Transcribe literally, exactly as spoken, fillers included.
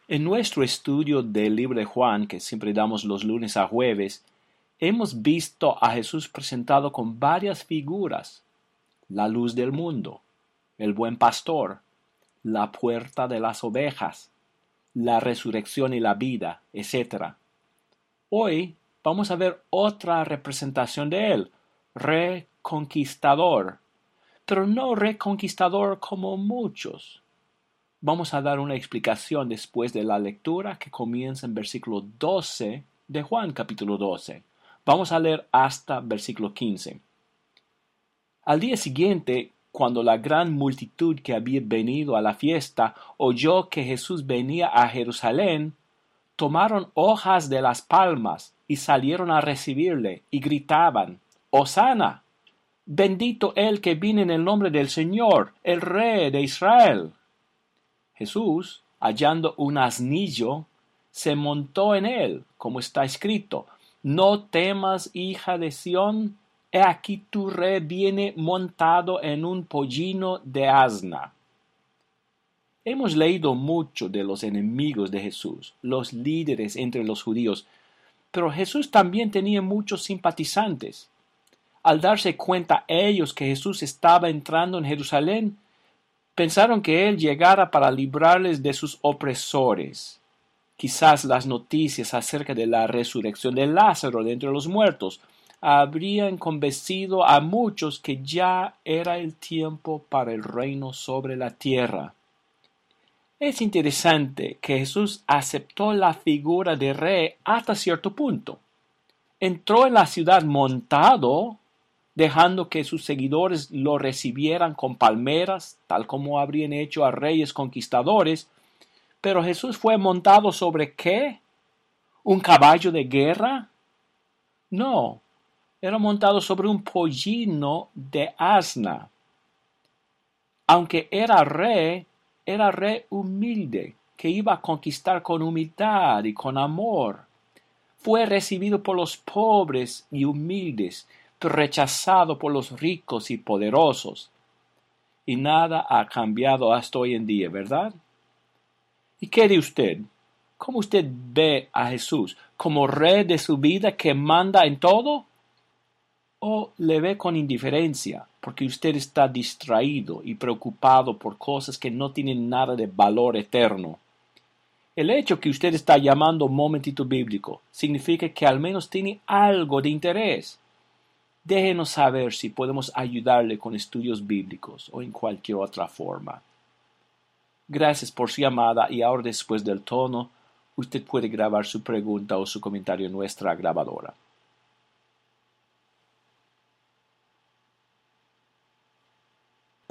En nuestro estudio del libro de Juan, que siempre damos los lunes a jueves, hemos visto a Jesús presentado con varias figuras: la luz del mundo, el buen pastor, la puerta de las ovejas, la resurrección y la vida, etcétera. Hoy vamos a ver otra representación de él: reconquistador, pero no reconquistador como muchos. Vamos a dar una explicación después de la lectura que comienza en versículo doce de Juan capítulo doce. Vamos a leer hasta versículo quince. Al día siguiente, cuando la gran multitud que había venido a la fiesta oyó que Jesús venía a Jerusalén, tomaron hojas de las palmas y salieron a recibirle y gritaban: «Hosana, bendito el que viene en el nombre del Señor, el Rey de Israel». Jesús, hallando un asnillo, se montó en él, como está escrito: «No temas, hija de Sión, he aquí tu rey viene montado en un pollino de asna». Hemos leído mucho de los enemigos de Jesús, los líderes entre los judíos, pero Jesús también tenía muchos simpatizantes. Al darse cuenta ellos que Jesús estaba entrando en Jerusalén, pensaron que él llegara para librarles de sus opresores. Quizás las noticias acerca de la resurrección de Lázaro de entre los muertos habrían convencido a muchos que ya era el tiempo para el reino sobre la tierra. Es interesante que Jesús aceptó la figura de rey hasta cierto punto. Entró en la ciudad montado, dejando que sus seguidores lo recibieran con palmeras, tal como habrían hecho a reyes conquistadores. Pero Jesús fue montado ¿sobre qué? ¿Un caballo de guerra? No, era montado sobre un pollino de asna. Aunque era rey, era rey humilde, que iba a conquistar con humildad y con amor. Fue recibido por los pobres y humildes, pero rechazado por los ricos y poderosos. Y nada ha cambiado hasta hoy en día, ¿verdad? ¿Y qué de usted? ¿Cómo usted ve a Jesús? ¿Como rey de su vida que manda en todo? ¿O le ve con indiferencia porque usted está distraído y preocupado por cosas que no tienen nada de valor eterno? El hecho que usted está llamando momentito bíblico significa que al menos tiene algo de interés. Déjenos saber si podemos ayudarle con estudios bíblicos o en cualquier otra forma. Gracias por su llamada, y ahora, después del tono, usted puede grabar su pregunta o su comentario en nuestra grabadora.